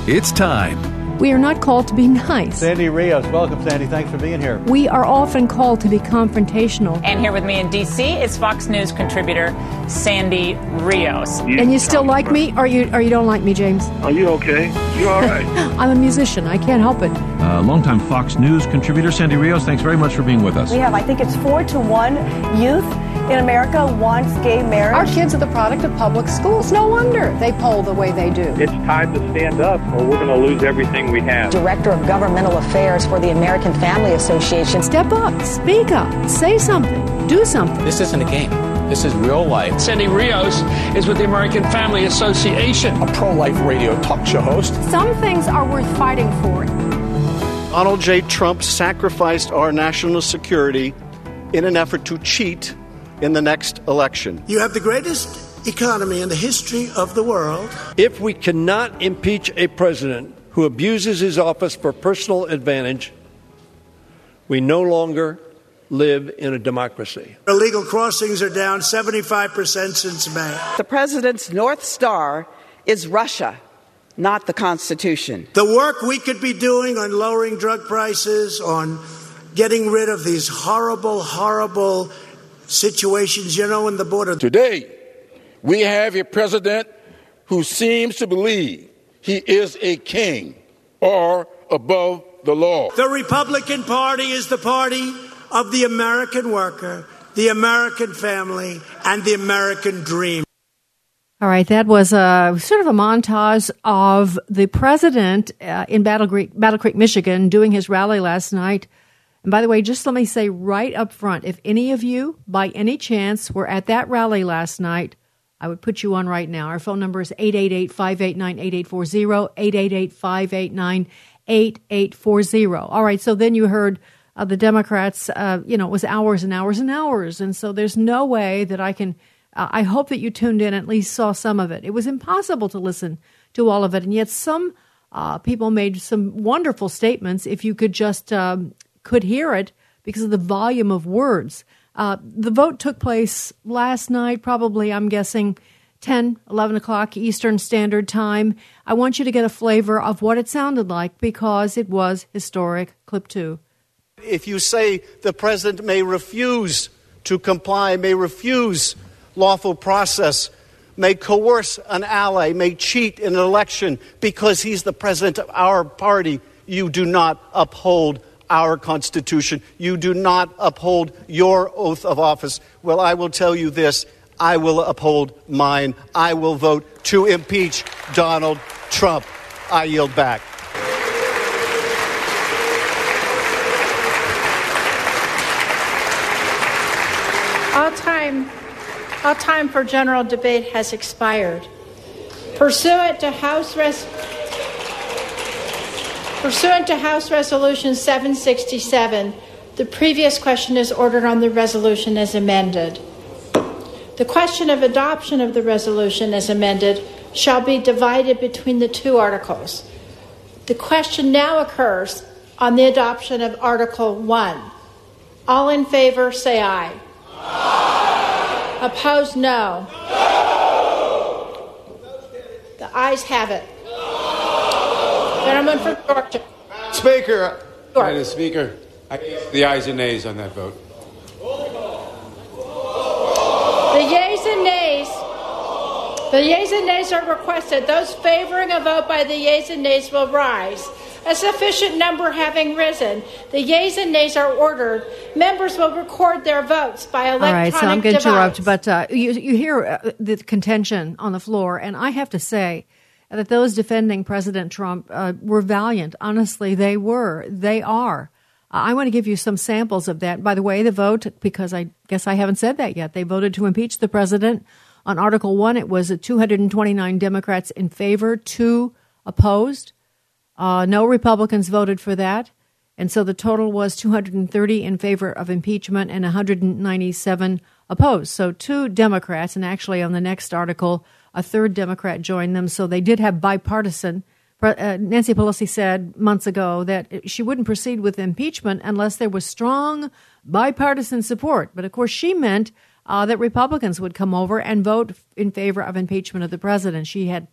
It's time. We are not called to be nice. Sandy Rios. Welcome, Sandy. Thanks for being here. We are often called to be confrontational. And here with me in D.C. is Fox News contributor Sandy Rios. And you still like me, or you don't like me, James? Are you okay? You all right? I'm a musician. I can't help it. Longtime Fox News contributor Sandy Rios, thanks very much for being with us. We have, I think it's 4-1 youth in America wants gay marriage. Our kids are the product of public schools. No wonder they poll the way they do. It's time to stand up or we're going to lose everything we have. Director of Governmental Affairs for the American Family Association. Step up, speak up, say something, do something. This isn't a game. This is real life. Sandy Rios is with the American Family Association, a pro-life radio talk show host. Some things are worth fighting for. Donald J. Trump sacrificed our national security in an effort to cheat in the next election. You have the greatest economy in the history of the world. If we cannot impeach a president who abuses his office for personal advantage, we no longer live in a democracy. Illegal crossings are down 75% since May. The president's North Star is Russia, not the Constitution. The work we could be doing on lowering drug prices, on getting rid of these horrible, horrible situations, in the border. Today, we have a president who seems to believe he is a king or above the law. The Republican Party is the party of the American worker, the American family, and the American dream. All right, that was sort of a montage of the president in Battle Creek, Michigan, doing his rally last night. And by the way, just let me say right up front, if any of you, by any chance, were at that rally last night, I would put you on right now. Our phone number is 888-589-8840, 888-589-8840. All right, so then you heard the Democrats, it was hours and hours and hours. And so there's no way that I can, I hope that you tuned in and at least saw some of it. It was impossible to listen to all of it. And yet some people made some wonderful statements if you could just could hear it because of the volume of words. The vote took place last night, probably, I'm guessing, 10, 11 o'clock Eastern Standard Time. I want you to get a flavor of what it sounded like because it was historic. Clip 2. If you say the president may refuse to comply, may refuse lawful process, may coerce an ally, may cheat in an election because he's the president of our party, you do not uphold our Constitution. You do not uphold your oath of office. Well, I will tell you this. I will uphold mine. I will vote to impeach Donald Trump. I yield back. All time for general debate has expired. Pursuant to House Resolution 767, the previous question is ordered on the resolution as amended. The question of adoption of the resolution as amended shall be divided between the two articles. The question now occurs on the adoption of Article 1. All in favor, say aye. Aye. Opposed, no. The ayes have it. Gentleman from Georgia. Speaker. Madam Speaker, the ayes and nays on that vote. The yeas and nays are requested. Those favoring a vote by the yeas and nays will rise. A sufficient number having risen, the yeas and nays are ordered. Members will record their votes by electronic device. All right, so I'm going to interrupt, but you hear the contention on the floor, and I have to say that those defending President Trump were valiant. Honestly, they were. They are. I want to give you some samples of that. By the way, the vote, because I guess I haven't said that yet, they voted to impeach the president. On Article 1, it was 229 Democrats in favor, 2 opposed. No Republicans voted for that. And so the total was 230 in favor of impeachment and 197 opposed. So 2 Democrats, and actually on the next article, a 3rd Democrat joined them. So they did have bipartisan. Nancy Pelosi said months ago that she wouldn't proceed with impeachment unless there was strong bipartisan support. But of course, she meant that Republicans would come over and vote in favor of impeachment of the president. She had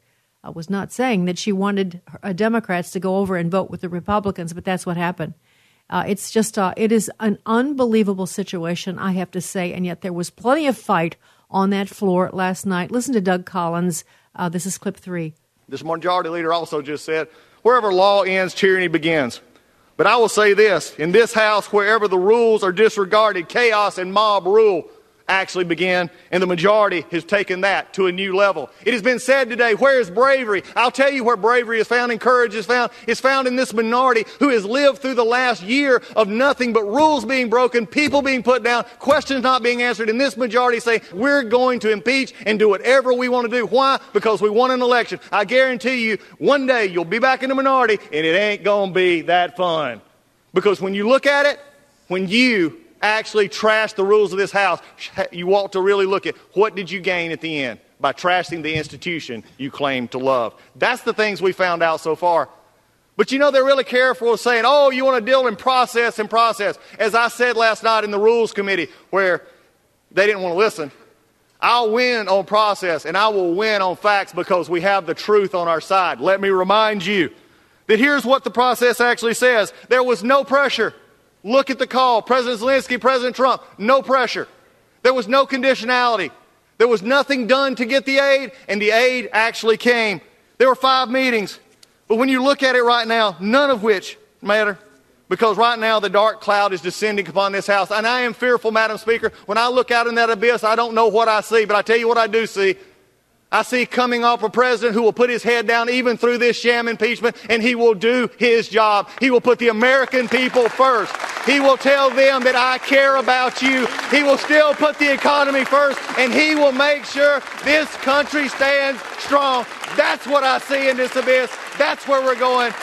was not saying that she wanted Democrats to go over and vote with the Republicans, but that's what happened. It's just, it is an unbelievable situation, I have to say, and yet there was plenty of fight on that floor last night. Listen to Doug Collins. This is clip 3. This majority leader also just said, wherever law ends, tyranny begins. But I will say this, in this House, wherever the rules are disregarded, chaos and mob rule actually begin, and the majority has taken that to a new level. It has been said today, where is bravery? I'll tell you where bravery is found and courage is found. It's found in this minority who has lived through the last year of nothing but rules being broken, people being put down, questions not being answered, and this majority say, we're going to impeach and do whatever we want to do. Why? Because we won an election. I guarantee you, one day you'll be back in the minority, and it ain't going to be that fun. Because when you look at it, when you actually trash the rules of this House, you ought to really look at what did you gain at the end by trashing the institution you claim to love. That's the things we found out so far. But you know, they're really careful saying, oh, you want to deal in process and process. As I said last night in the Rules Committee, where they didn't want to listen, I'll win on process and I will win on facts because we have the truth on our side. Let me remind you that here's what the process actually says. There was no pressure. Look at the call. President Zelensky, President Trump, no pressure. There was no conditionality. There was nothing done to get the aid, and the aid actually came. There were 5 meetings. But when you look at it right now, none of which matter, because right now the dark cloud is descending upon this House. And I am fearful, Madam Speaker. When I look out in that abyss, I don't know what I see, but I tell you what I do see. I see coming off a president who will put his head down even through this sham impeachment, and he will do his job. He will put the American people first. He will tell them that I care about you. He will still put the economy first, and he will make sure this country stands strong. That's what I see in this abyss. That's where we're going.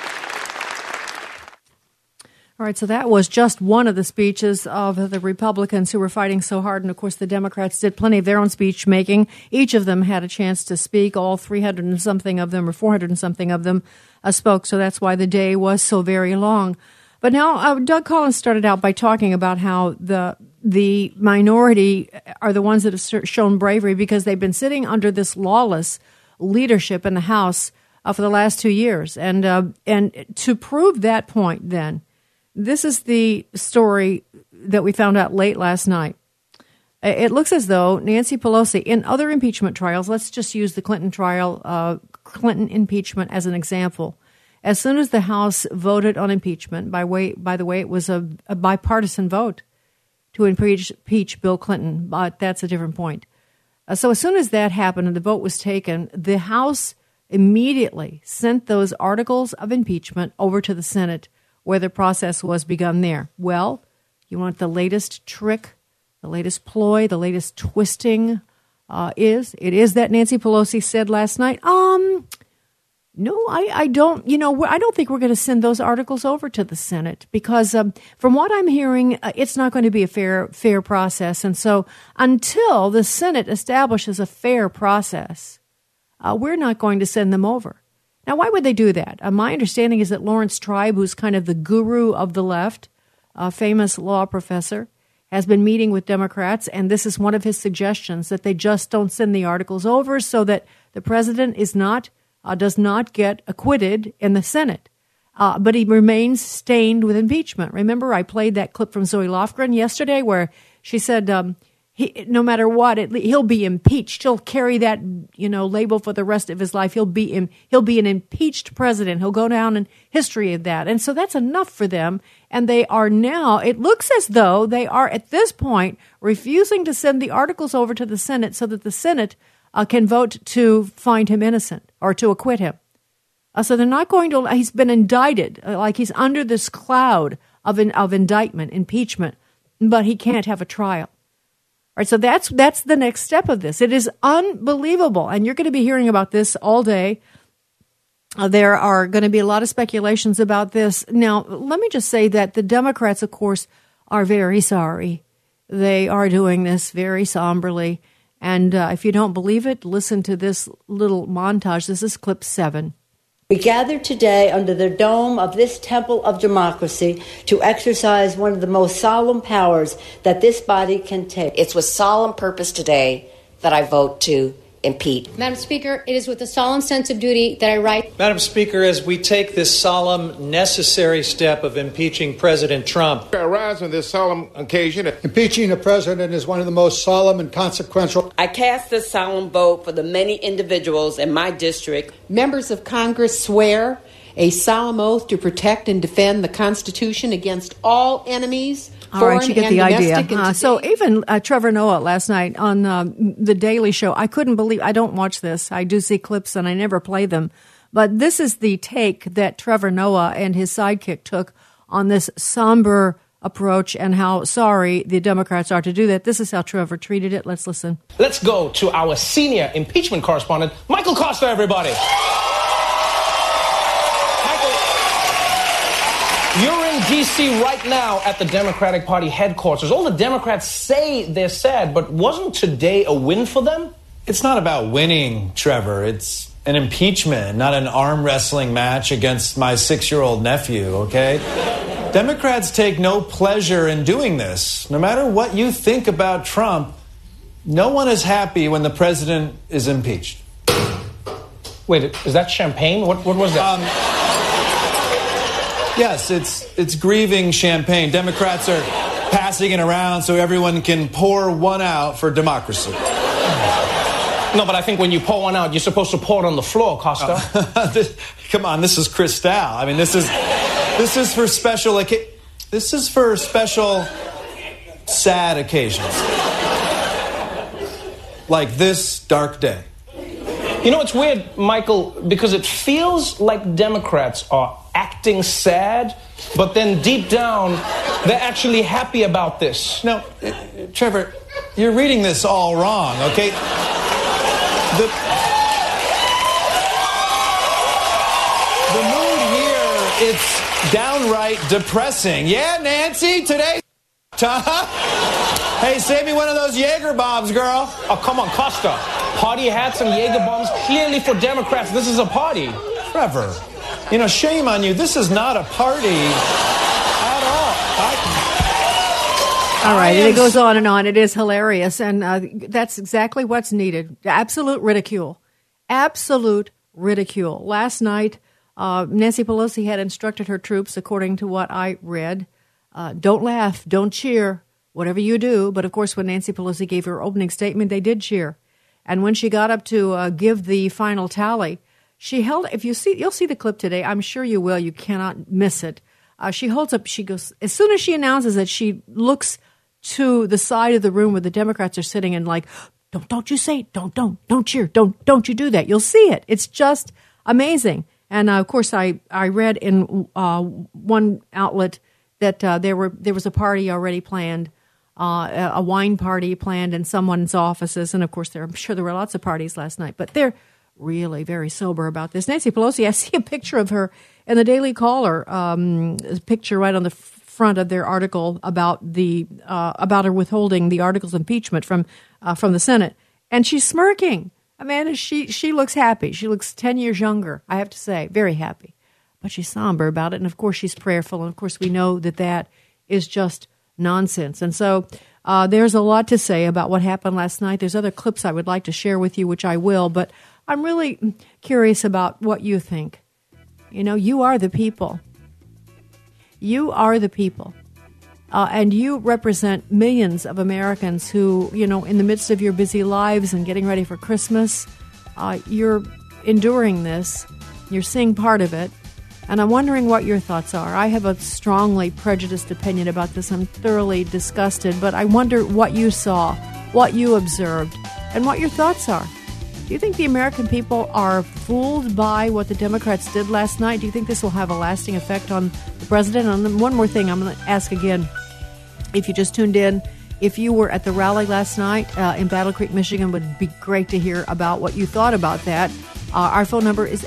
All right, so that was just one of the speeches of the Republicans who were fighting so hard. And, of course, the Democrats did plenty of their own speech making. Each of them had a chance to speak. All 300 and something of them, or 400 and something of them, spoke. So that's why the day was so very long. But now Doug Collins started out by talking about how the minority are the ones that have shown bravery because they've been sitting under this lawless leadership in the House for the last 2 years. And to prove that point, then, this is the story that we found out late last night. It looks as though Nancy Pelosi, in other impeachment trials, let's just use the Clinton trial, Clinton impeachment as an example. As soon as the House voted on impeachment, by the way, it was a bipartisan vote to impeach Bill Clinton, but that's a different point. So as soon as that happened and the vote was taken, the House immediately sent those articles of impeachment over to the Senate, where the process was begun there. Well, you want the latest trick, the latest ploy, the latest twisting it is that Nancy Pelosi said last night, no, I don't, I don't think we're going to send those articles over to the Senate because from what I'm hearing, it's not going to be a fair process. And so until the Senate establishes a fair process, we're not going to send them over. Now, why would they do that? My understanding is that Lawrence Tribe, who's kind of the guru of the left, a famous law professor, has been meeting with Democrats, and this is one of his suggestions, that they just don't send the articles over so that the president does not get acquitted in the Senate. But he remains stained with impeachment. Remember, I played that clip from Zoe Lofgren yesterday where she said no matter what, he'll be impeached. He'll carry that, label for the rest of his life. He'll be an impeached president. He'll go down in history of that. And so that's enough for them. And they are now, it looks as though they are at this point refusing to send the articles over to the Senate so that the Senate can vote to find him innocent or to acquit him. So they're not going to, he's been indicted, like he's under this cloud of indictment, impeachment, but he can't have a trial. All right, so that's the next step of this. It is unbelievable, and you're going to be hearing about this all day. There are going to be a lot of speculations about this. Now, let me just say that the Democrats, of course, are very sorry. They are doing this very somberly, and if you don't believe it, listen to this little montage. This is clip 7. We gather today under the dome of this temple of democracy to exercise one of the most solemn powers that this body can take. It's with solemn purpose today that I vote to impeach. Madam Speaker, it is with a solemn sense of duty that I write. Madam Speaker, as we take this solemn, necessary step of impeaching President Trump. I rise on this solemn occasion. Impeaching a president is one of the most solemn and consequential. I cast this solemn vote for the many individuals in my district. Members of Congress swear a solemn oath to protect and defend the Constitution against all enemies. All right, you get the idea. So even Trevor Noah last night on The Daily Show, I couldn't believe, I don't watch this. I do see clips and I never play them. But this is the take that Trevor Noah and his sidekick took on this somber approach and how sorry the Democrats are to do that. This is how Trevor treated it. Let's listen. Let's go to our senior impeachment correspondent, Michael Costa, everybody. You're in D.C. right now at the Democratic Party headquarters. All the Democrats say they're sad, but wasn't today a win for them? It's not about winning, Trevor. It's an impeachment, not an arm wrestling match against my 6-year-old nephew, okay? Democrats take no pleasure in doing this. No matter what you think about Trump, no one is happy when the president is impeached. Wait, is that champagne? What was that? Yes, it's grieving champagne. Democrats are passing it around so everyone can pour one out for democracy. No, but I think when you pour one out, you're supposed to pour it on the floor, Costa. Come on, this is Cristal. I mean, this is for special sad occasions. Like this dark day. You know, it's weird, Michael, because it feels like Democrats are acting sad, but then deep down, they're actually happy about this. No, Trevor, you're reading this all wrong, okay? The mood here, it's downright depressing. Yeah, Nancy, today... Hey, save me one of those Jaeger bombs, girl. Oh, come on, Costa. Party hats and Jaeger bombs, clearly for Democrats. This is a party. Trevor, you know, shame on you. This is not a party at all. All right, and it goes on and on. It is hilarious, and that's exactly what's needed. Absolute ridicule. Absolute ridicule. Last night, Nancy Pelosi had instructed her troops, according to what I read, don't laugh, don't cheer, whatever you do. But, of course, when Nancy Pelosi gave her opening statement, they did cheer. And when she got up to give the final tally, she held, you'll see the clip today. I'm sure you will. You cannot miss it. She holds up, she goes, as soon as she announces it, she looks to the side of the room where the Democrats are sitting and like, don't you say it, don't cheer, don't you do that. You'll see it. It's just amazing. And, of course, I read in one outlet that there was a party already planned, a wine party planned in someone's offices. And, of course, I'm sure there were lots of parties last night. But they're really very sober about this. Nancy Pelosi, I see a picture of her in the Daily Caller, a picture right on the front of their article about her withholding the articles of impeachment from the Senate. And she's smirking. Amanda, she looks happy. She looks 10 years younger, I have to say. Very happy. But she's somber about it, and of course she's prayerful, and of course we know that is just nonsense. And so there's a lot to say about what happened last night. There's other clips I would like to share with you, which I will, but I'm really curious about what you think. You know, you are the people. You are the people. And you represent millions of Americans who, you know, in the midst of your busy lives and getting ready for Christmas, you're enduring this. You're seeing part of it. And I'm wondering what your thoughts are. I have a strongly prejudiced opinion about this. I'm thoroughly disgusted, but I wonder what you saw, what you observed, and what your thoughts are. Do you think the American people are fooled by what the Democrats did last night? Do you think this will have a lasting effect on the president? And one more thing I'm going to ask again. If you just tuned in, if you were at the rally last night in Battle Creek, Michigan, it would be great to hear about what you thought about that. Our phone number is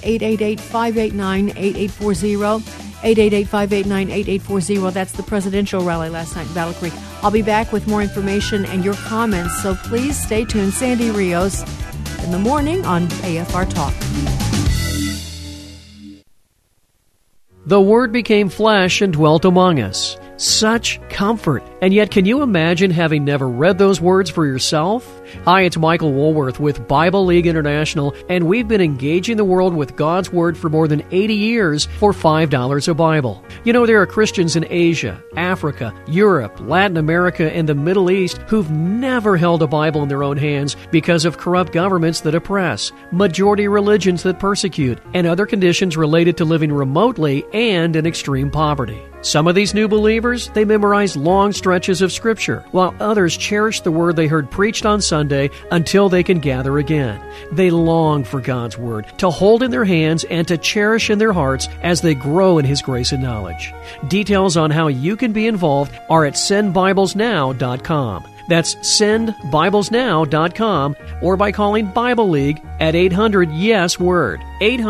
888-589-8840, 888-589-8840. That's the presidential rally last night in Battle Creek. I'll be back with more information and your comments, so please stay tuned. Sandy Rios in the morning on AFR Talk. The Word became flesh and dwelt among us. Such comfort. And yet, can you imagine having never read those words for yourself? Hi, it's Michael Woolworth with Bible League International, and we've been engaging the world with God's Word for more than 80 years for $5 a Bible. You know, there are Christians in Asia, Africa, Europe, Latin America, and the Middle East who've never held a Bible in their own hands because of corrupt governments that oppress, majority religions that persecute, and other conditions related to living remotely and in extreme poverty. Some of these new believers, they memorize long stretches of Scripture, while others cherish the Word they heard preached on Sunday until they can gather again. They long for God's Word to hold in their hands and to cherish in their hearts as they grow in His grace and knowledge. Details on how you can be involved are at sendbiblesnow.com. That's sendbiblesnow.com, or by calling Bible League at 800-YES-WORD,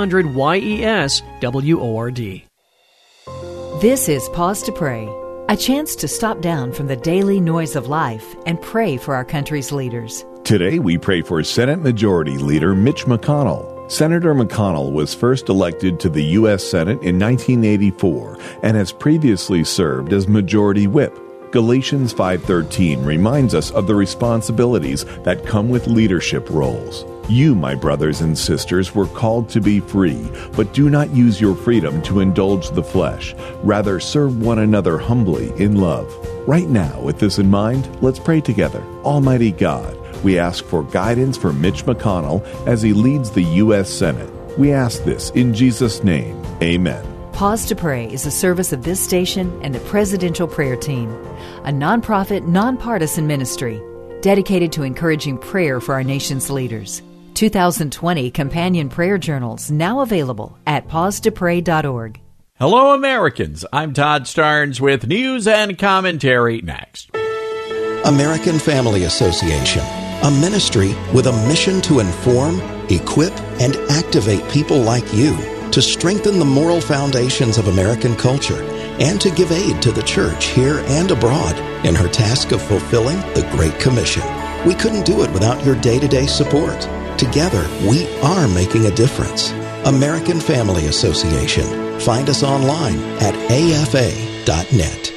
800-YES-WORD. This is Pause to Pray, a chance to stop down from the daily noise of life and pray for our country's leaders. Today we pray for Senate Majority Leader Mitch McConnell. Senator McConnell was first elected to the U.S. Senate in 1984 and has previously served as Majority Whip. Galatians 5:13 reminds us of the responsibilities that come with leadership roles. You, my brothers and sisters, were called to be free, but do not use your freedom to indulge the flesh. Rather, serve one another humbly in love. Right now, with this in mind, let's pray together. Almighty God, we ask for guidance for Mitch McConnell as he leads the U.S. Senate. We ask this in Jesus' name. Amen. Pause to Pray is a service of this station and the Presidential Prayer Team, a nonprofit, nonpartisan ministry dedicated to encouraging prayer for our nation's leaders. 2020 Companion Prayer Journals now available at pausetopray.org. Hello, Americans. I'm Todd Starnes with news and commentary next. American Family Association, a ministry with a mission to inform, equip, and activate people like you to strengthen the moral foundations of American culture and to give aid to the church here and abroad in her task of fulfilling the Great Commission. We couldn't do it without your day-to-day support. Together, we are making a difference. American Family Association. Find us online at afa.net.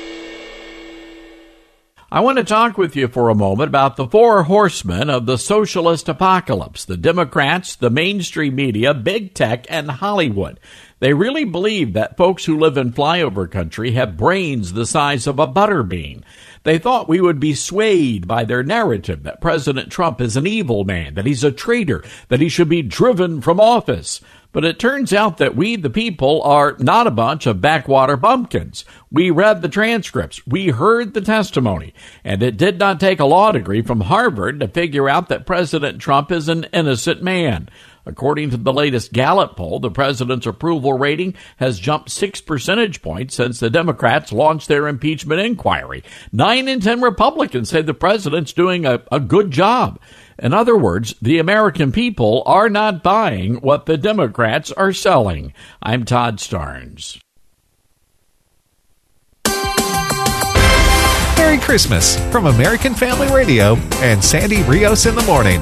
I want to talk with you for a moment about the four horsemen of the socialist apocalypse: the Democrats, the mainstream media, big tech, and Hollywood. They really believe that folks who live in flyover country have brains the size of a butter bean. They thought we would be swayed by their narrative that President Trump is an evil man, that he's a traitor, that he should be driven from office. But it turns out that we, the people, are not a bunch of backwater bumpkins. We read the transcripts. We heard the testimony. And it did not take a law degree from Harvard to figure out that President Trump is an innocent man. According to the latest Gallup poll, the president's approval rating has jumped 6 percentage points since the Democrats launched their impeachment inquiry. 9 in 10 Republicans say the president's doing a good job. In other words, the American people are not buying what the Democrats are selling. I'm Todd Starnes. Merry Christmas from American Family Radio and Sandy Rios in the Morning.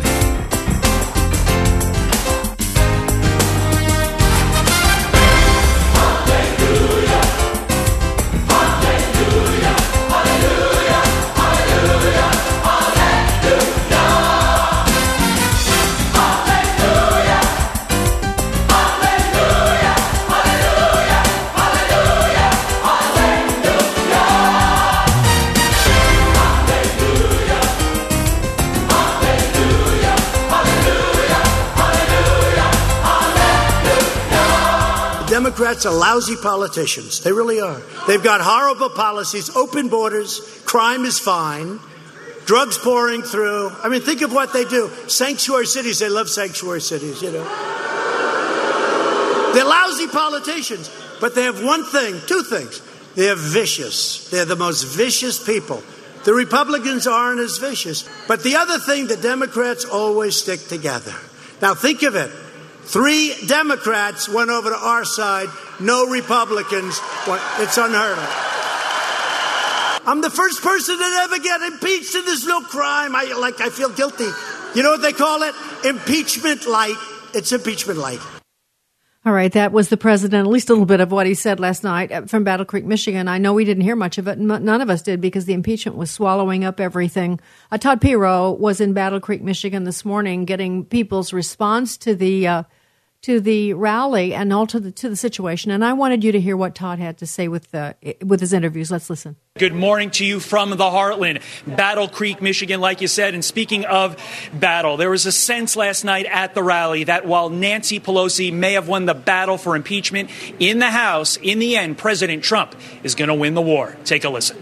Democrats are lousy politicians. They really are. They've got horrible policies, open borders, crime is fine, drugs pouring through. I mean, think of what they do. Sanctuary cities, they love sanctuary cities, you know. They're lousy politicians, but they have one thing, two things. They're vicious. They're the most vicious people. The Republicans aren't as vicious. But the other thing, the Democrats always stick together. Now think of it. 3 Democrats went over to our side. No Republicans. It's unheard of. I'm the first person to ever get impeached, and there's no crime. I feel guilty. You know what they call it? Impeachment light. It's impeachment light. All right, that was the president, at least a little bit of what he said last night from Battle Creek, Michigan. I know we didn't hear much of it. None of us did because the impeachment was swallowing up everything. Todd Piro was in Battle Creek, Michigan this morning getting people's response to the rally and all to the situation. And I wanted you to hear what Todd had to say with his interviews. Let's listen. Good morning to you from the Heartland, Battle Creek, Michigan, like you said. And speaking of battle, there was a sense last night at the rally that while Nancy Pelosi may have won the battle for impeachment in the House, in the end, President Trump is going to win the war. Take a listen.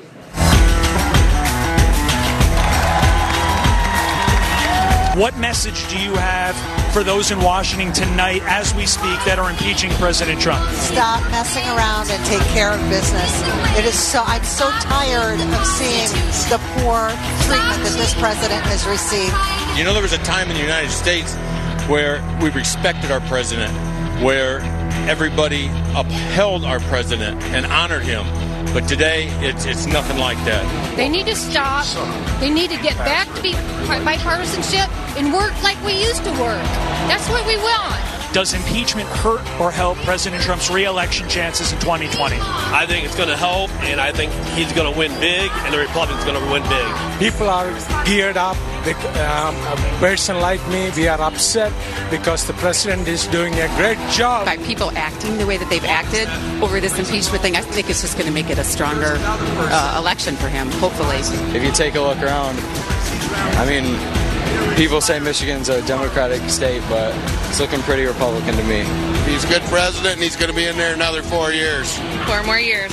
What message do you have for those in Washington tonight as we speak that are impeaching President Trump? Stop messing around and take care of business. I'm so tired of seeing the poor treatment that this president has received. You know, there was a time in the United States where we respected our president, where everybody upheld our president and honored him. But today, it's nothing like that. They need to stop. They need to get back to be bipartisanship and work like we used to work. That's what we want. Does impeachment hurt or help President Trump's re-election chances in 2020? I think it's going to help, and I think he's going to win big, and the Republicans are going to win big. People are geared up. A person like me, we are upset because the president is doing a great job. By people acting the way that they've acted over this impeachment thing, I think it's just going to make it a stronger election for him, hopefully. If you take a look around, I mean, people say Michigan's a Democratic state, but it's looking pretty Republican to me. He's a good president, and he's going to be in there another 4 years. 4 more years.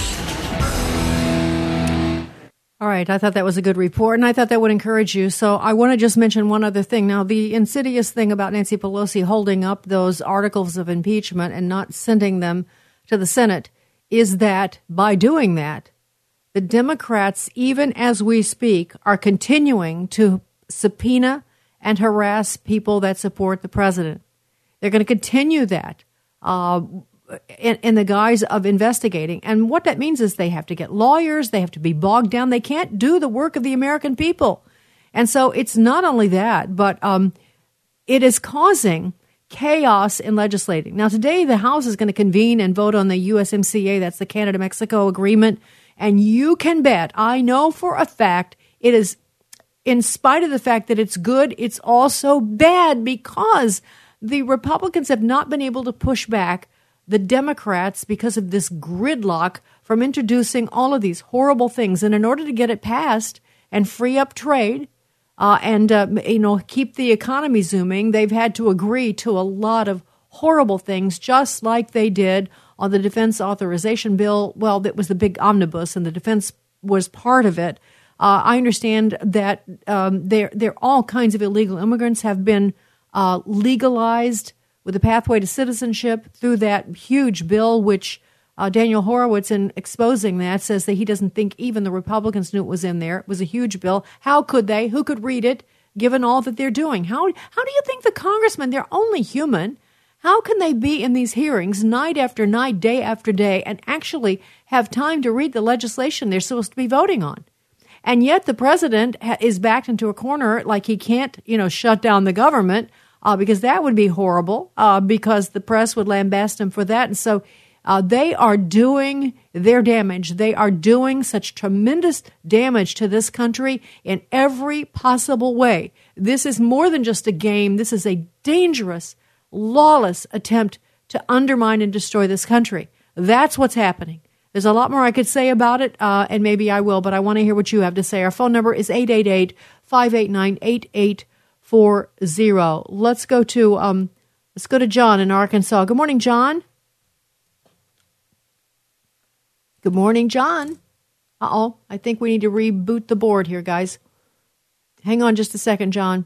All right, I thought that was a good report, and I thought that would encourage you. So I want to just mention one other thing. Now, the insidious thing about Nancy Pelosi holding up those articles of impeachment and not sending them to the Senate is that by doing that, the Democrats, even as we speak, are continuing to subpoena and harass people that support the president. They're going to continue that in the guise of investigating. And what that means is they have to get lawyers. They have to be bogged down. They can't do the work of the American people. And so it's not only that, but it is causing chaos in legislating. Now, today, the House is going to convene and vote on the USMCA. That's the Canada-Mexico agreement. And you can bet, I know for a fact, it is, in spite of the fact that it's good, it's also bad because the Republicans have not been able to push back the Democrats because of this gridlock from introducing all of these horrible things. And in order to get it passed and free up trade and keep the economy zooming, they've had to agree to a lot of horrible things, just like they did on the defense authorization bill. Well, that was the big omnibus, and the defense was part of it. I understand that there all kinds of illegal immigrants have been legalized with a pathway to citizenship through that huge bill, which Daniel Horowitz, in exposing that, says that he doesn't think even the Republicans knew it was in there. It was a huge bill. How could they? Who could read it, given all that they're doing? How do you think the congressmen, they're only human, how can they be in these hearings night after night, day after day, and actually have time to read the legislation they're supposed to be voting on? And yet the president is backed into a corner like he can't, shut down the government, because that would be horrible, because the press would lambast him for that. And so they are doing their damage. They are doing such tremendous damage to this country in every possible way. This is more than just a game. This is a dangerous, lawless attempt to undermine and destroy this country. That's what's happening. There's a lot more I could say about it, and maybe I will, but I want to hear what you have to say. Our phone number is 888-589-8840. Let's go to John in Arkansas. Good morning, John. Good morning, John. Uh-oh, I think we need to reboot the board here, guys. Hang on just a second, John.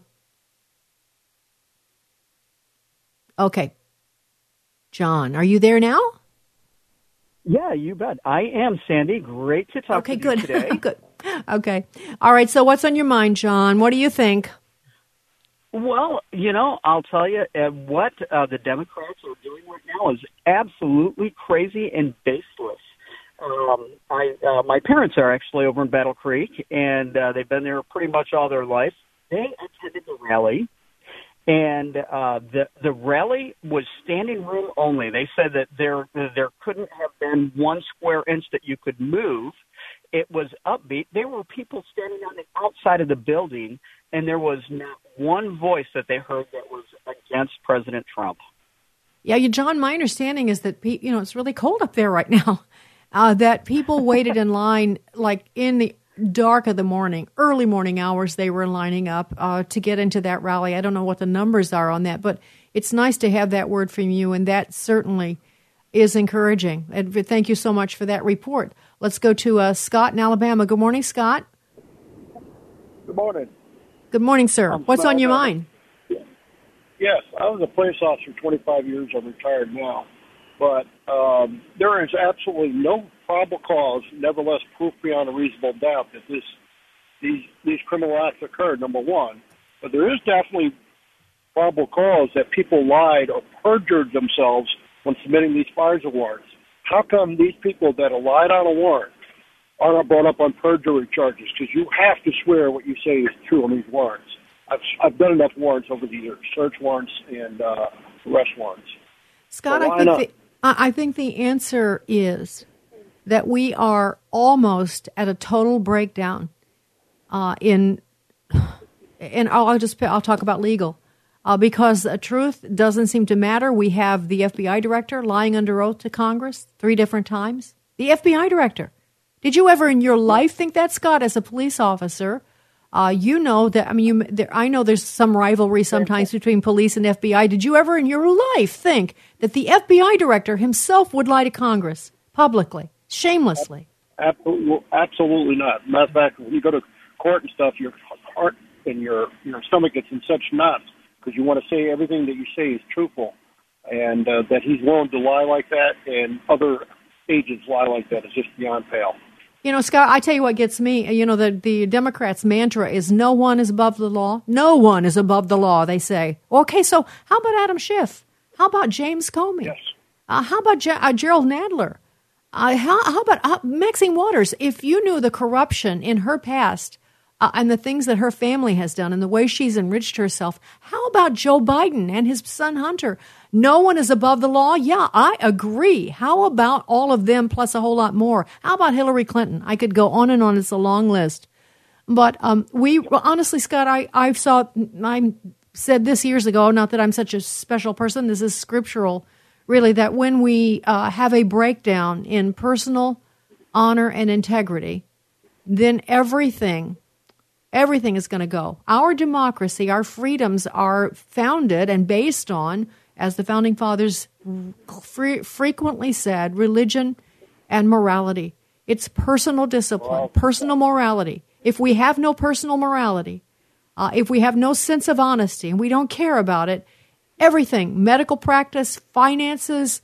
Okay. John, are you there now? Yeah, you bet. I am, Sandy. Great to talk to you today. Good. Okay. All right, so what's on your mind, John? What do you think? Well, I'll tell you, what the Democrats are doing right now is absolutely crazy and baseless. My parents are actually over in Battle Creek, and they've been there pretty much all their life. They attended the rally, And the rally was standing room only. They said that there couldn't have been 1 square inch that you could move. It was upbeat. There were people standing on the outside of the building, and there was not one voice that they heard that was against President Trump. Yeah, John, my understanding is that, it's really cold up there right now, that people waited in line like in the dark of the morning, early morning hours, they were lining up to get into that rally. I don't know what the numbers are on that, but it's nice to have that word from you, and that certainly is encouraging. And thank you so much for that report. Let's go to Scott in Alabama. Good morning, Scott. Good morning. Good morning, sir. What's on your mind? Yes, I was a police officer 25 years. I'm retired now. But there is absolutely no probable cause, nevertheless proof beyond a reasonable doubt that these criminal acts occurred, number one. But there is definitely probable cause that people lied or perjured themselves when submitting these FISA warrants. How come these people that are lied on a warrant are not brought up on perjury charges? Because you have to swear what you say is true on these warrants. I've done enough warrants over the years, search warrants and arrest warrants. Scott, I think the answer is that we are almost at a total breakdown I'll talk about legal. Because the truth doesn't seem to matter. We have the FBI director lying under oath to Congress 3 different times. The FBI director. Did you ever in your life think that, Scott, as a police officer? You know that, I know there's some rivalry sometimes between police and FBI. Did you ever in your life think that the FBI director himself would lie to Congress publicly, shamelessly? Absolutely not. Matter of fact, when you go to court and stuff, your heart and your stomach gets in such knots because you want to say everything that you say is truthful. And that he's willing to lie like that and other agents lie like that is just beyond pale. Scott, I tell you what gets me. The Democrats' mantra is no one is above the law. No one is above the law, they say. Okay, so how about Adam Schiff? How about James Comey? Yes. How about Gerald Nadler? How about Maxine Waters? If you knew the corruption in her past and the things that her family has done and the way she's enriched herself, how about Joe Biden and his son Hunter? No one is above the law? Yeah, I agree. How about all of them plus a whole lot more? How about Hillary Clinton? I could go on and on. It's a long list. But honestly, Scott, I said this years ago, not that I'm such a special person. This is scriptural, really, that when we have a breakdown in personal honor and integrity, then everything is going to go. Our democracy, our freedoms are founded and based on, as the Founding Fathers frequently said, religion and morality. It's personal discipline, personal morality. If we have no personal morality, if we have no sense of honesty and we don't care about it, everything, medical practice, finances,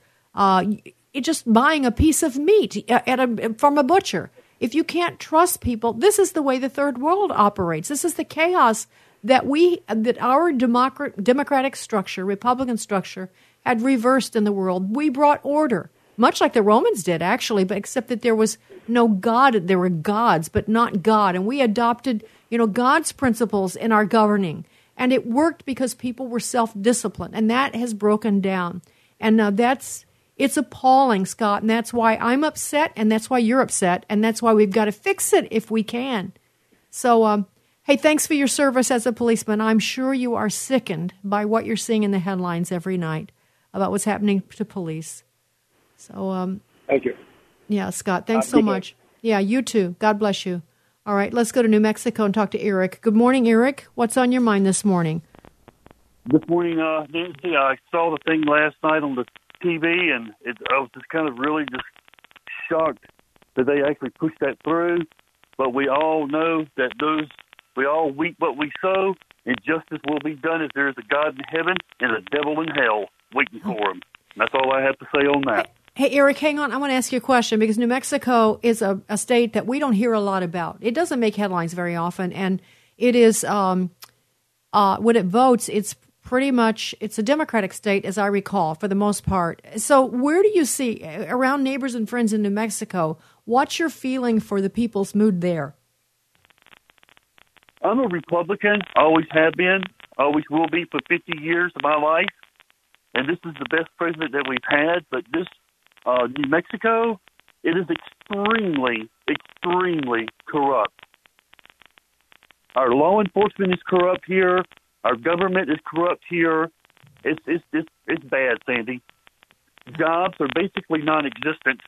just buying a piece of meat from a butcher. If you can't trust people, this is the way the third world operates. This is the chaos that our democratic structure, Republican structure, had reversed in the world. We brought order, much like the Romans did, actually, but except that there was no God. There were gods, but not God. And we adopted, God's principles in our governing. And it worked because people were self-disciplined. And that has broken down. And now it's appalling, Scott. And that's why I'm upset, and that's why you're upset. And that's why we've got to fix it if we can. So, hey, thanks for your service as a policeman. I'm sure you are sickened by what you're seeing in the headlines every night about what's happening to police. So, thank you. Yeah, Scott, thanks so much. Yeah, you too. God bless you. All right, let's go to New Mexico and talk to Eric. Good morning, Eric. What's on your mind this morning? Good morning, Nancy. I saw the thing last night on the TV, and I was just kind of really just shocked that they actually pushed that through. But we all know that we all reap what we sow, and justice will be done as there is a God in heaven and a devil in hell waiting for him. That's all I have to say on that. Hey, Eric, hang on. I want to ask you a question because New Mexico is a state that we don't hear a lot about. It doesn't make headlines very often, and it is when it votes, it's a Democratic state, as I recall, for the most part. So where do you see, around neighbors and friends in New Mexico, what's your feeling for the people's mood there? I'm a Republican, always have been. always will be for 50 years of my life. And this is the best president that we've had. But this New Mexico, it is extremely, extremely corrupt. Our law enforcement is corrupt here. Our government is corrupt here. It's bad, Sandy. Jobs are basically non-existent.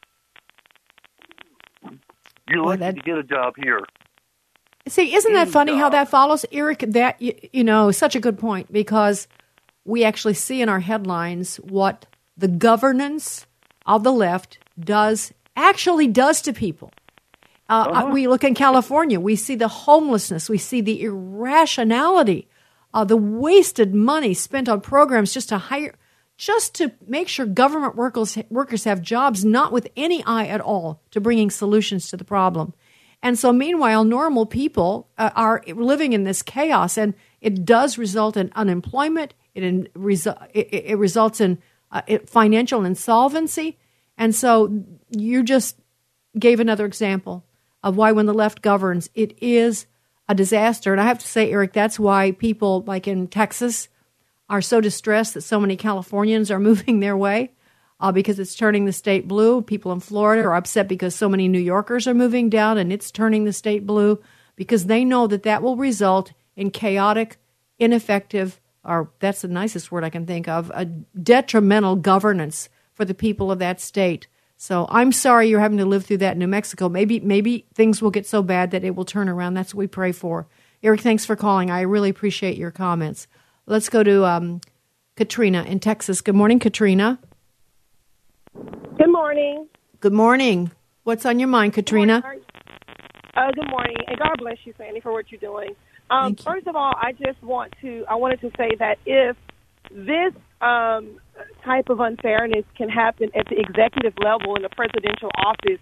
You're lucky to get a job here. See, isn't that funny how that follows, Eric? That, such a good point, because we actually see in our headlines what the governance of the left does to people. We look in California, we see the homelessness, we see the irrationality, the wasted money spent on programs just to make sure government workers have jobs, not with any eye at all to bringing solutions to the problem. And so meanwhile, normal people are living in this chaos, and it does result in unemployment. It results in financial insolvency. And so you just gave another example of why when the left governs, it is a disaster. And I have to say, Eric, that's why people like in Texas are so distressed that so many Californians are moving their way because it's turning the state blue. People in Florida are upset because so many New Yorkers are moving down and it's turning the state blue because they know that will result in chaotic, ineffective, or that's the nicest word I can think of, a detrimental governance for the people of that state. So I'm sorry you're having to live through that in New Mexico. Maybe things will get so bad that it will turn around. That's what we pray for. Eric, thanks for calling. I really appreciate your comments. Let's go to Katrina in Texas. Good morning, Katrina. Good morning. Good morning. What's on your mind, Katrina? Good morning, and God bless you, Sandy, for what you're doing. First of all, I wanted to say that if this type of unfairness can happen at the executive level in the presidential office,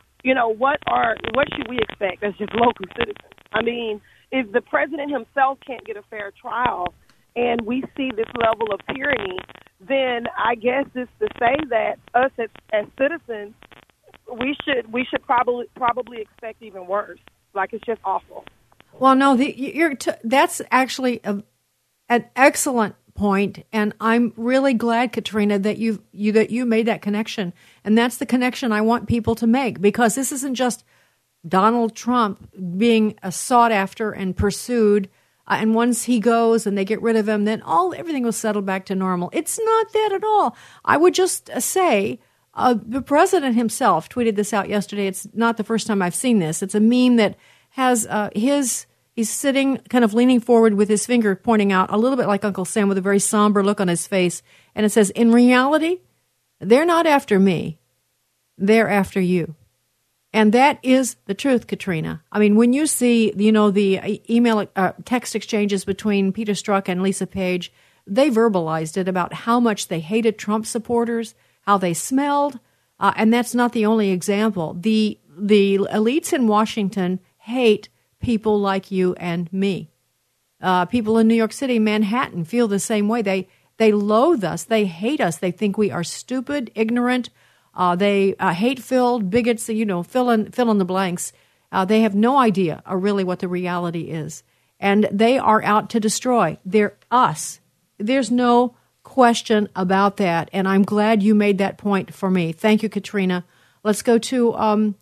what should we expect as just local citizens? I mean, if the president himself can't get a fair trial and we see this level of tyranny, then I guess it's to say that us as citizens, we should probably expect even worse. Like, it's just awful. Well, no, that's actually an excellent point, and I'm really glad, Katrina, that you made that connection, and that's the connection I want people to make, because this isn't just Donald Trump being sought after and pursued, and once he goes and they get rid of him, then everything will settle back to normal. It's not that at all. I would just say the president himself tweeted this out yesterday. It's not the first time I've seen this. It's a meme that has he's sitting kind of leaning forward with his finger pointing out, a little bit like Uncle Sam with a very somber look on his face. And it says, in reality, they're not after me. They're after you. And that is the truth, Katrina. I mean, when you see, the email, text exchanges between Peter Strzok and Lisa Page, they verbalized it about how much they hated Trump supporters, how they smelled. And that's not the only example. The elites in Washington hate people like you and me. People in New York City, Manhattan, feel the same way. They loathe us. They hate us. They think we are stupid, ignorant. They hate-filled, bigots. Fill in the blanks. They have no idea really what the reality is, and they are out to destroy. They're us. There's no question about that, and I'm glad you made that point for me. Thank you, Katrina. Let's go to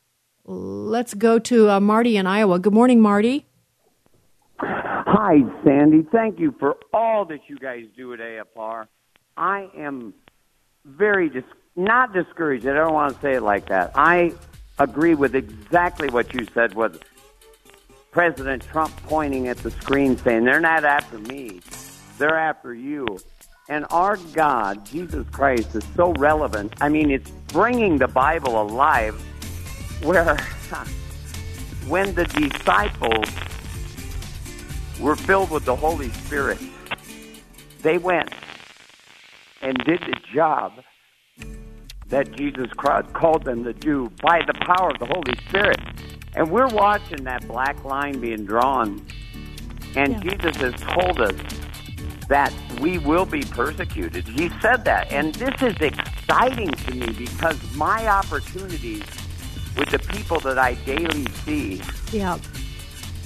Marty in Iowa. Good morning, Marty. Hi, Sandy. Thank you for all that you guys do at AFR. I am very not discouraged. I don't want to say it like that. I agree with exactly what you said with President Trump pointing at the screen saying, they're not after me, they're after you. And our God, Jesus Christ, is so relevant. I mean, it's bringing the Bible alive, where when the disciples were filled with the Holy Spirit, they went and did the job that Jesus Christ called them to do by the power of the Holy Spirit. And we're watching that black line being drawn. And Jesus has told us that we will be persecuted. He said that. And this is exciting to me because my opportunities with the people that I daily see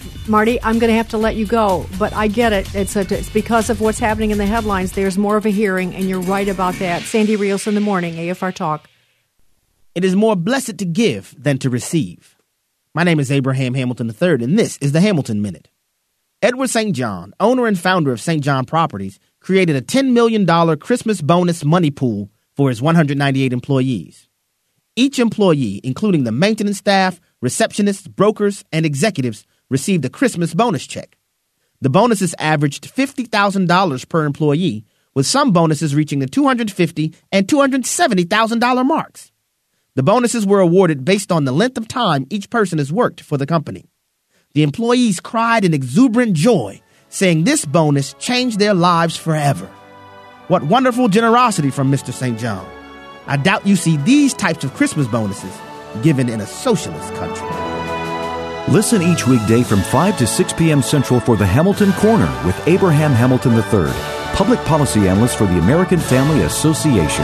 Marty, I'm going to have to let you go, but I get it. It's because of what's happening in the headlines. There's more of a hearing, and you're right about that. Sandy Rios in the morning, AFR Talk. It is more blessed to give than to receive. My name is Abraham Hamilton III, and this is the Hamilton Minute. Edward St. John, owner and founder of St. John Properties, created a $10 million Christmas bonus money pool for his 198 employees. Each employee, including the maintenance staff, receptionists, brokers, and executives, received a Christmas bonus check. The bonuses averaged $50,000 per employee, with some bonuses reaching the $250,000 and $270,000 marks. The bonuses were awarded based on the length of time each person has worked for the company. The employees cried in exuberant joy, saying this bonus changed their lives forever. What wonderful generosity from Mr. St. John. I doubt you see these types of Christmas bonuses given in a socialist country. Listen each weekday from 5 to 6 p.m. Central for the Hamilton Corner with Abraham Hamilton III, Public Policy Analyst for the American Family Association.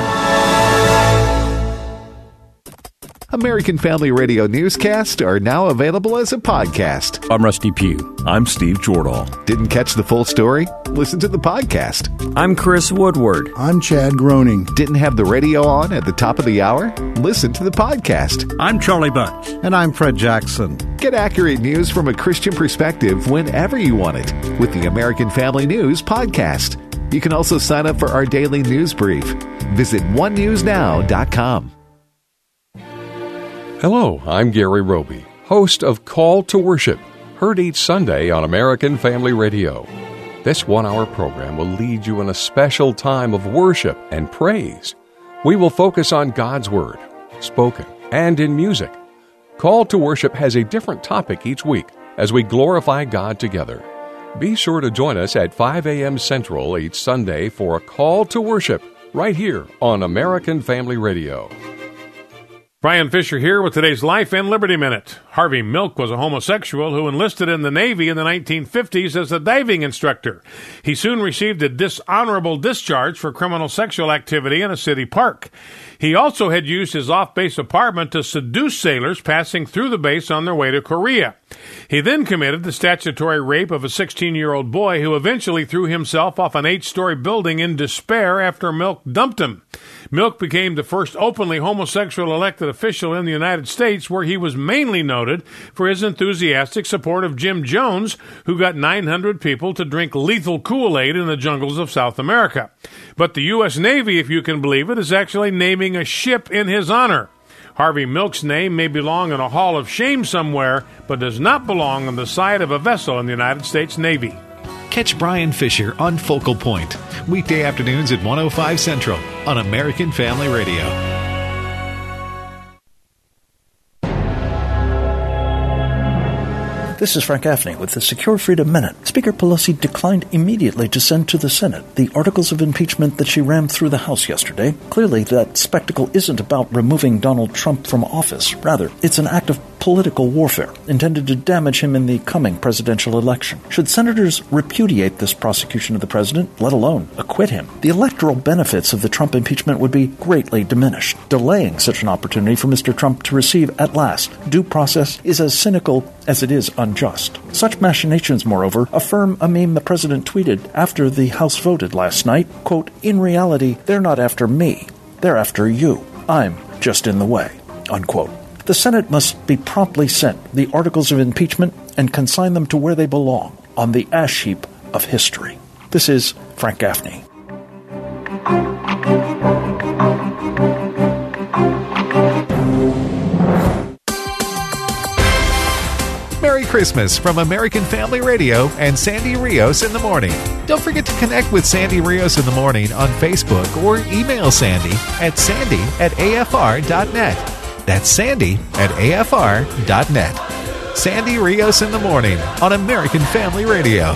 American Family Radio newscasts are now available as a podcast. I'm Rusty Pugh. I'm Steve Jordahl. Didn't catch the full story? Listen to the podcast. I'm Chris Woodward. I'm Chad Groening. Didn't have the radio on at the top of the hour? Listen to the podcast. I'm Charlie Bunch. And I'm Fred Jackson. Get accurate news from a Christian perspective whenever you want it with the American Family News podcast. You can also sign up for our daily news brief. Visit onenewsnow.com. Hello, I'm Gary Roby, host of Call to Worship, heard each Sunday on American Family Radio. This 1-hour program will lead you in a special time of worship and praise. We will focus on God's Word, spoken and in music. Call to Worship has a different topic each week as we glorify God together. Be sure to join us at 5 a.m. Central each Sunday for a Call to Worship right here on American Family Radio. Brian Fisher here with today's Life and Liberty Minute. Harvey Milk was a homosexual who enlisted in the Navy in the 1950s as a diving instructor. He soon received a dishonorable discharge for criminal sexual activity in a city park. He also had used his off-base apartment to seduce sailors passing through the base on their way to Korea. He then committed the statutory rape of a 16-year-old boy who eventually threw himself off an 8-story building in despair after Milk dumped him. Milk became the first openly homosexual elected official in the United States, where he was mainly noted for his enthusiastic support of Jim Jones, who got 900 people to drink lethal Kool-Aid in the jungles of South America. But the U.S. Navy, if you can believe it, is actually naming a ship in his honor. Harvey Milk's name may belong in a hall of shame somewhere, but does not belong on the side of a vessel in the United States Navy. Catch Brian Fisher on Focal Point, weekday afternoons at 1:05 Central on American Family Radio. This is Frank Gaffney with the Secure Freedom Minute. Speaker Pelosi declined immediately to send to the Senate the articles of impeachment that she rammed through the House yesterday. Clearly, that spectacle isn't about removing Donald Trump from office. Rather, it's an act of political warfare intended to damage him in the coming presidential election. Should senators repudiate this prosecution of the president, let alone acquit him, the electoral benefits of the Trump impeachment would be greatly diminished. Delaying such an opportunity for Mr. Trump to receive at last due process is as cynical as it is unjust. Such machinations, moreover, affirm a meme the president tweeted after the House voted last night, quote, "In reality, they're not after me, they're after you. I'm just in the way," unquote. The Senate must be promptly sent the articles of impeachment and consign them to where they belong, on the ash heap of history. This is Frank Gaffney. Merry Christmas from American Family Radio and Sandy Rios in the Morning. Don't forget to connect with Sandy Rios in the Morning on Facebook or email Sandy at sandy@afr.net. That's sandy@afr.net. Sandy Rios in the Morning on American Family Radio.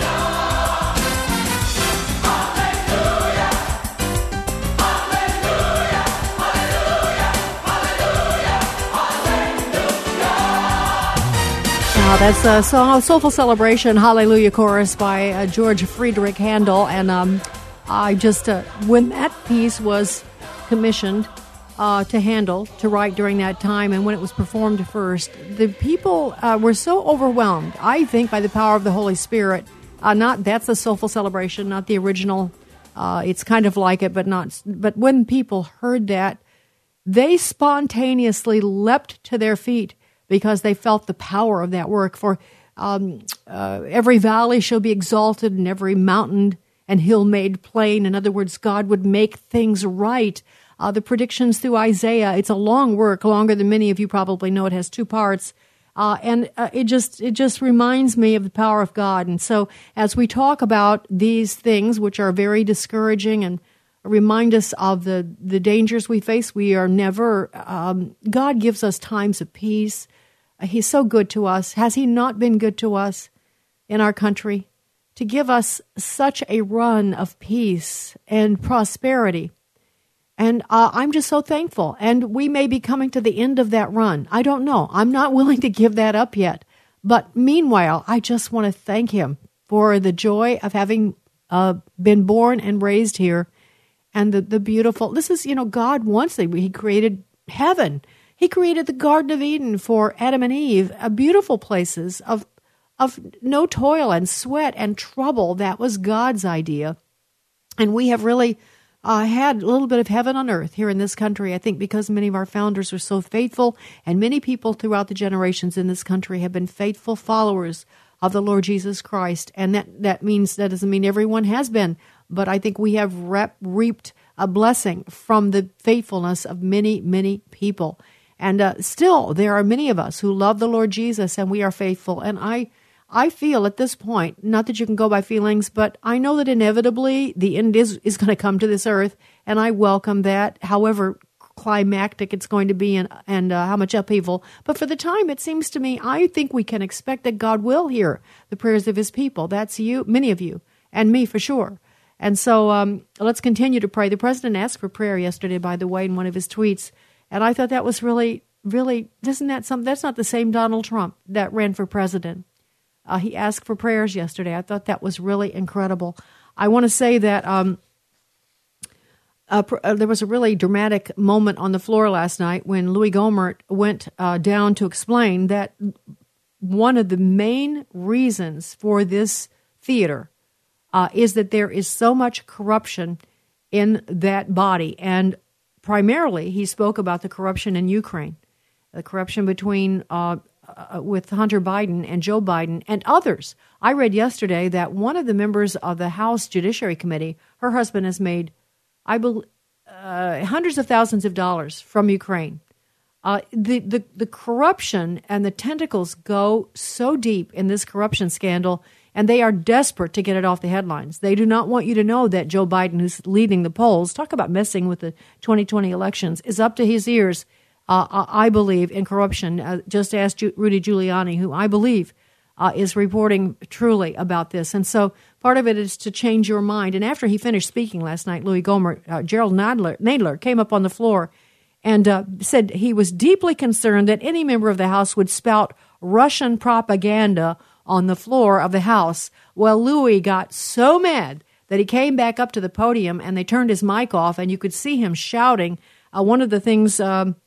That's a Soulful Celebration, Hallelujah Chorus by George Friedrich Handel. And I just, when that piece was commissioned, to handle, to write during that time, and when it was performed first, the people were so overwhelmed, I think, by the power of the Holy Spirit. That's a soulful celebration, not the original. It's kind of like it, but not. But when people heard that, they spontaneously leapt to their feet because they felt the power of that work. For every valley shall be exalted, and every mountain and hill made plain. In other words, God would make things right. The predictions through Isaiah, it's a long work, longer than many of you probably know. It has 2 parts. And it just reminds me of the power of God. And so as we talk about these things, which are very discouraging and remind us of the dangers we face, we are never, God gives us times of peace. He's so good to us. Has he not been good to us in our country to give us such a run of peace and prosperity? And I'm just so thankful. And we may be coming to the end of that run. I don't know. I'm not willing to give that up yet. But meanwhile, I just want to thank him for the joy of having been born and raised here. And the beautiful, this is, God wants it. He created heaven. He created the Garden of Eden for Adam and Eve, beautiful places of no toil and sweat and trouble. That was God's idea. And we have really had a little bit of heaven on earth here in this country, I think, because many of our founders were so faithful, and many people throughout the generations in this country have been faithful followers of the Lord Jesus Christ. And that doesn't mean everyone has been, but I think we have reaped a blessing from the faithfulness of many, many people. And still, there are many of us who love the Lord Jesus, and we are faithful. And I feel at this point, not that you can go by feelings, but I know that inevitably the end is going to come to this earth, and I welcome that, however climactic it's going to be and how much upheaval. But for the time, it seems to me, I think we can expect that God will hear the prayers of his people. That's you, many of you, and me for sure. And so let's continue to pray. The president asked for prayer yesterday, by the way, in one of his tweets, and I thought that was really, isn't that something? That's not the same Donald Trump that ran for president. He asked for prayers yesterday. I thought that was really incredible. I want to say that there was a really dramatic moment on the floor last night when Louis Gohmert went down to explain that one of the main reasons for this theater is that there is so much corruption in that body. And primarily, he spoke about the corruption in Ukraine, the corruption between with Hunter Biden and Joe Biden and others. I read yesterday that one of the members of the House Judiciary Committee, her husband has made, I believe, hundreds of thousands of dollars from Ukraine. The corruption and the tentacles go so deep in this corruption scandal, and they are desperate to get it off the headlines. They do not want you to know that Joe Biden, who's leading the polls, talk about messing with the 2020 elections, is up to his ears, I believe, in corruption. Just ask Rudy Giuliani, who I believe is reporting truly about this. And so part of it is to change your mind. And after he finished speaking last night, Louis Gohmert, Gerald Nadler came up on the floor and said he was deeply concerned that any member of the House would spout Russian propaganda on the floor of the House. Well, Louis got so mad that he came back up to the podium and they turned his mic off, and you could see him shouting. One of the things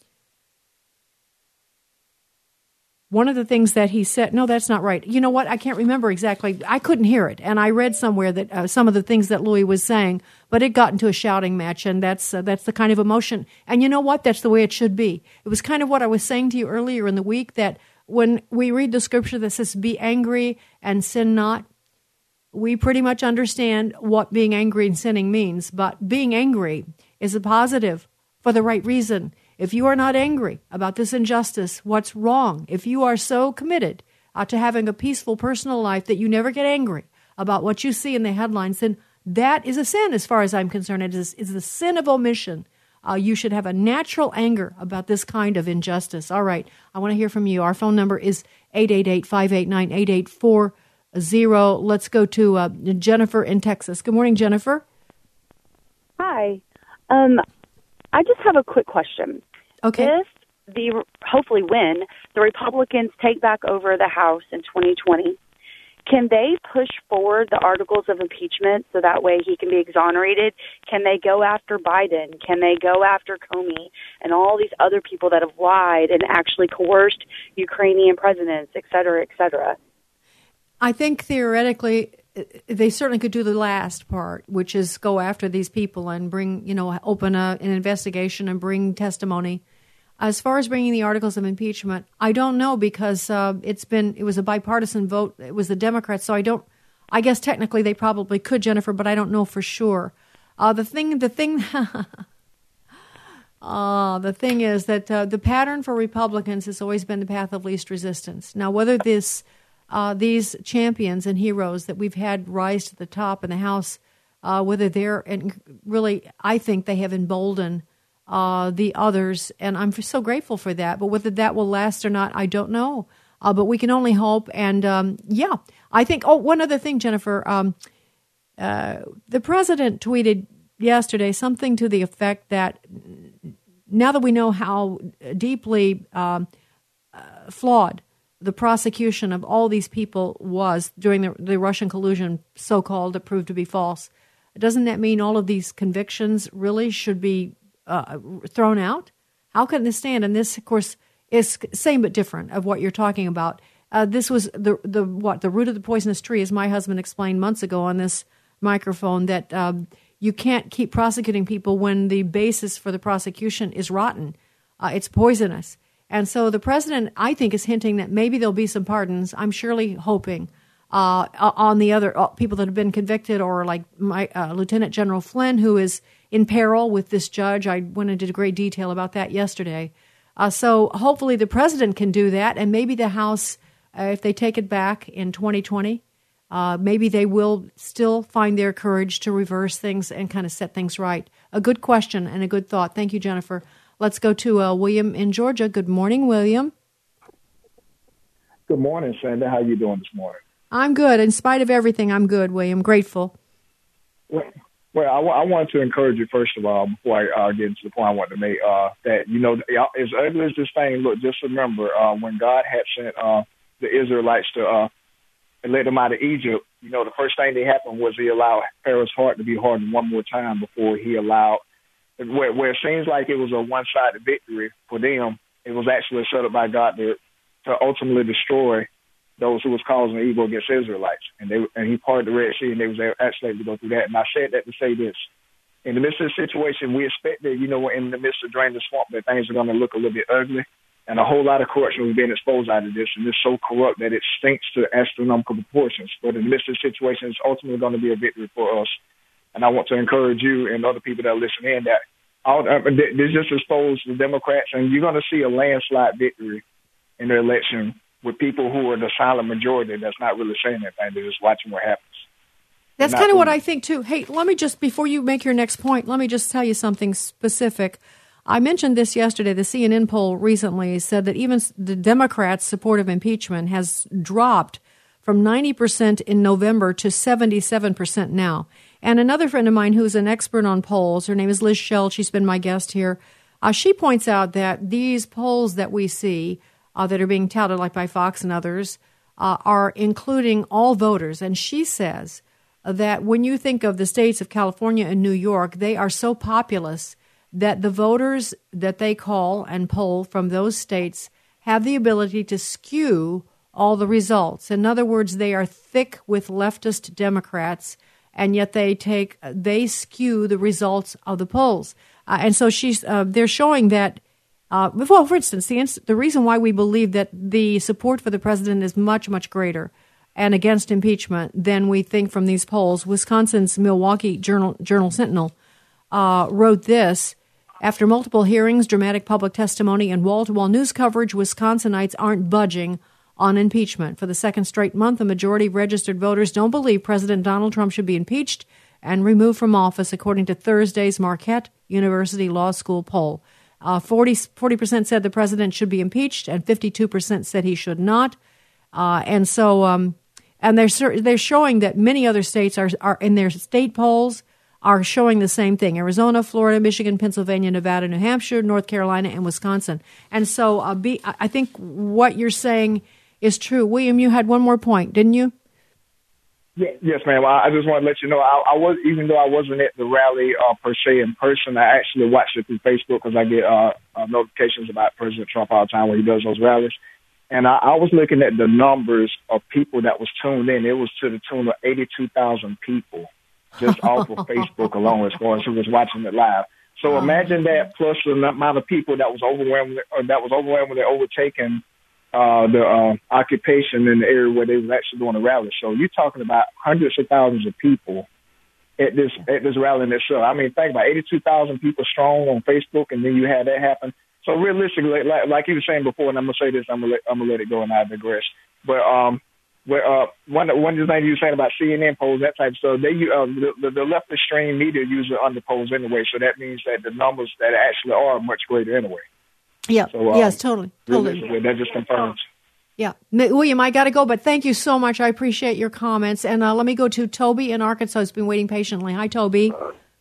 that he said, no, that's not right. You know what? I can't remember exactly. I couldn't hear it. And I read somewhere that some of the things that Louis was saying, but it got into a shouting match, and that's the kind of emotion. And you know what? That's the way it should be. It was kind of what I was saying to you earlier in the week, that when we read the scripture that says, be angry and sin not, we pretty much understand what being angry and sinning means. But being angry is a positive for the right reason. If you are not angry about this injustice, what's wrong? If you are so committed to having a peaceful personal life that you never get angry about what you see in the headlines, then that is a sin as far as I'm concerned. It is the sin of omission. You should have a natural anger about this kind of injustice. All right, I want to hear from you. Our phone number is 888-589-8840. Let's go to Jennifer in Texas. Good morning, Jennifer. Hi. I just have a quick question. Okay. If hopefully when the Republicans take back over the House in 2020, can they push forward the articles of impeachment so that way he can be exonerated? Can they go after Biden? Can they go after Comey and all these other people that have lied and actually coerced Ukrainian presidents, et cetera, et cetera? I think theoretically they certainly could do the last part, which is go after these people and bring, open an investigation and bring testimony. As far as bringing the articles of impeachment, I don't know because it was a bipartisan vote. It was the Democrats, so I guess technically they probably could, Jennifer, but I don't know for sure. The thing is that the pattern for Republicans has always been the path of least resistance. Now, whether these champions and heroes that we've had rise to the top in the House, whether they're really, I think they have emboldened the others, and I'm so grateful for that. But whether that will last or not, I don't know. But we can only hope. And I think. Oh, one other thing, Jennifer. The president tweeted yesterday something to the effect that now that we know how deeply flawed the prosecution of all these people was during the Russian collusion, so-called, that proved to be false, doesn't that mean all of these convictions really should be thrown out? How can this stand? And this, of course, is same but different of what you're talking about. This was the root of the poisonous tree, as my husband explained months ago on this microphone, that you can't keep prosecuting people when the basis for the prosecution is rotten. It's poisonous. And so the president, I think, is hinting that maybe there'll be some pardons. I'm surely hoping on the other people that have been convicted, or like Lieutenant General Flynn, who is in peril with this judge. I went into great detail about that yesterday. So hopefully the president can do that, and maybe the House, if they take it back in 2020, maybe they will still find their courage to reverse things and kind of set things right. A good question and a good thought. Thank you, Jennifer. Let's go to William in Georgia. Good morning, William. Good morning, Sandy. How you doing this morning? I'm good. In spite of everything, I'm good, William. Grateful. Well, I wanted to encourage you, first of all, before I get into the point I wanted to make, that, as ugly as this thing looks, just remember when God had sent the Israelites to let them out of Egypt, the first thing that happened was he allowed Pharaoh's heart to be hardened one more time before he allowed, where it seems like it was a one-sided victory for them, it was actually set up by God to ultimately destroy those who was causing evil against Israelites. And he parted the Red Sea, and they was actually able to go through that. And I said that to say this. In the midst of the situation, we expect that, in the midst of draining the swamp, that things are going to look a little bit ugly. And a whole lot of corruption was being exposed out of this, and it's so corrupt that it stinks to astronomical proportions. But in the midst of the situation, it's ultimately going to be a victory for us. And I want to encourage you and other people that are listening in that this just exposed the Democrats, and you're going to see a landslide victory in the election with people who are the silent majority that's not really saying anything. They're just watching what happens. That's kind of what I think, too. Hey, let me just, before you make your next point, let me just tell you something specific. I mentioned this yesterday. The CNN poll recently said that even the Democrats' support of impeachment has dropped from 90% in November to 77% now. And another friend of mine who's an expert on polls, her name is Liz Shell, she's been my guest here, she points out that these polls that we see that are being touted like by Fox and others are including all voters. And she says that when you think of the states of California and New York, they are so populous that the voters that they call and poll from those states have the ability to skew all the results. In other words, they are thick with leftist Democrats, and yet they skew the results of the polls. And so they're showing that, for instance, the reason why we believe that the support for the president is much, much greater and against impeachment than we think from these polls, Wisconsin's Milwaukee Journal-Sentinel wrote this: after multiple hearings, dramatic public testimony, and wall-to-wall news coverage, Wisconsinites aren't budging on impeachment. For the second straight month, the majority of registered voters don't believe President Donald Trump should be impeached and removed from office, according to Thursday's Marquette University Law School poll. 40% said the president should be impeached, and 52% said he should not. And they're showing that many other states are in their state polls are showing the same thing: Arizona, Florida, Michigan, Pennsylvania, Nevada, New Hampshire, North Carolina, and Wisconsin. And so I think what you're saying is true. William, you had one more point, didn't you? Yes, ma'am. I just want to let you know, I was, even though I wasn't at the rally per se in person, I actually watched it through Facebook because I get notifications about President Trump all the time when he does those rallies. And I was looking at the numbers of people that was tuned in. It was to the tune of 82,000 people just off of Facebook alone as far as who was watching it live. So imagine that plus the amount of people that was overwhelmingly overtaking the occupation in the area where they was actually doing a rally. So you're talking about hundreds of thousands of people at this rally in itself. I mean, think about 82,000 people strong on Facebook, and then you had that happen. So realistically, like you were saying before, and I'm gonna say this, I'm gonna let it go, and I digress. But one of the things you were saying about CNN polls, that type of stuff, they the left extreme media usually underpolls anyway. So that means that the numbers that actually are much greater anyway. Yeah. So, yes, totally. That just confirms. Yeah. William, I got to go, but thank you so much. I appreciate your comments. And let me go to Toby in Arkansas, who's been waiting patiently. Hi, Toby.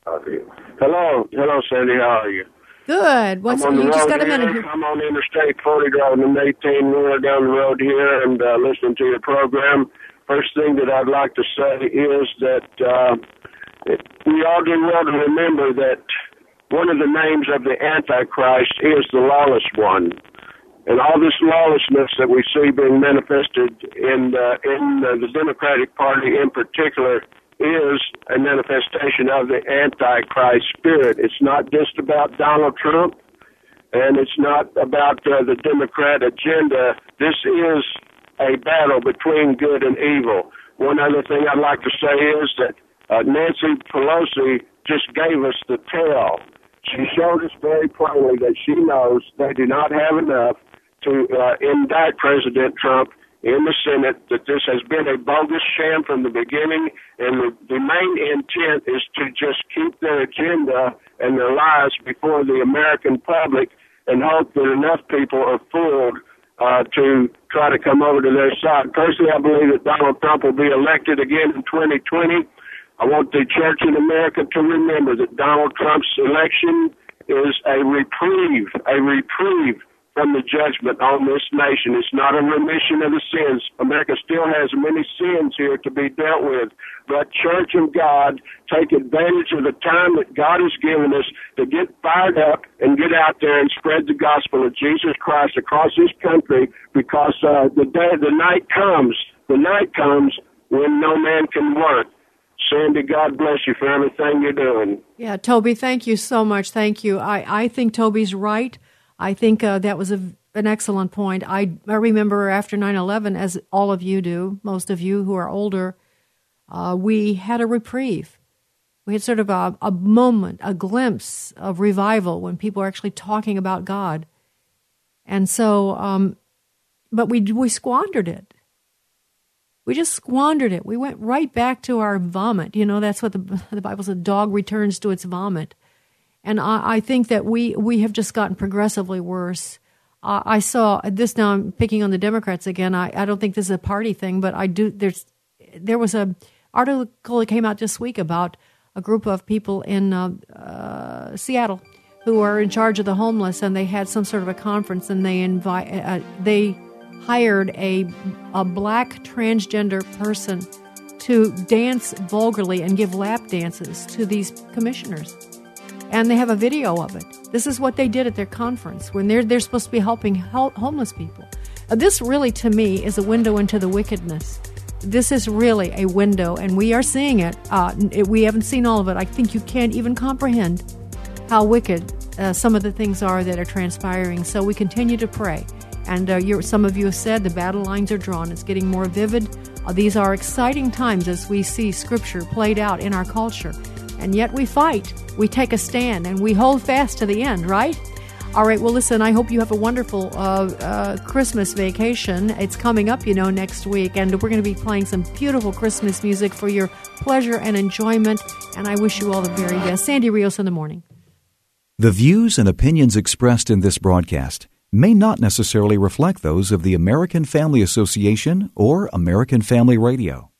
Hello, Sandy. How are you? Good. You just got a minute here. I'm on Interstate 40 driving an 18-wheeler down the road here and listening to your program. First thing that I'd like to say is that we all do well to remember that one of the names of the Antichrist is the lawless one. And all this lawlessness that we see being manifested in the Democratic Party in particular is a manifestation of the Antichrist spirit. It's not just about Donald Trump, and it's not about the Democrat agenda. This is a battle between good and evil. One other thing I'd like to say is that Nancy Pelosi just gave us the tell. She showed us very plainly that she knows they do not have enough to indict President Trump in the Senate, that this has been a bogus sham from the beginning, and the main intent is to just keep their agenda and their lies before the American public and hope that enough people are fooled to try to come over to their side. Personally, I believe that Donald Trump will be elected again in 2020. I want the church in America to remember that Donald Trump's election is a reprieve from the judgment on this nation. It's not a remission of the sins. America still has many sins here to be dealt with. But Church of God, take advantage of the time that God has given us to get fired up and get out there and spread the gospel of Jesus Christ across this country, because the night comes when no man can work. Sandy, God bless you for everything you're doing. Yeah, Toby, thank you so much. Thank you. I think Toby's right. I think that was an excellent point. I remember after 9/11, as all of you do, most of you who are older, we had a reprieve. We had sort of a moment, a glimpse of revival when people were actually talking about God. And so, but we squandered it. We just squandered it. We went right back to our vomit. You know, that's what the Bible says, dog returns to its vomit. And I think that we have just gotten progressively worse. I saw this, now I'm picking on the Democrats again. I don't think this is a party thing, but there was an article that came out this week about a group of people in Seattle who are in charge of the homeless, and they had some sort of a conference, and they hired a black transgender person to dance vulgarly and give lap dances to these commissioners. And they have a video of it. This is what they did at their conference when they're supposed to be helping homeless people. This really, to me, is a window into the wickedness. This is really a window, and we are seeing it. We haven't seen all of it. I think you can't even comprehend how wicked some of the things are that are transpiring. So we continue to pray. And some of you have said the battle lines are drawn. It's getting more vivid. These are exciting times as we see Scripture played out in our culture. And yet we fight. We take a stand, and we hold fast to the end, right? All right, well, listen, I hope you have a wonderful Christmas vacation. It's coming up, next week, and we're going to be playing some beautiful Christmas music for your pleasure and enjoyment, and I wish you all the very best. Sandy Rios in the morning. The views and opinions expressed in this broadcast may not necessarily reflect those of the American Family Association or American Family Radio.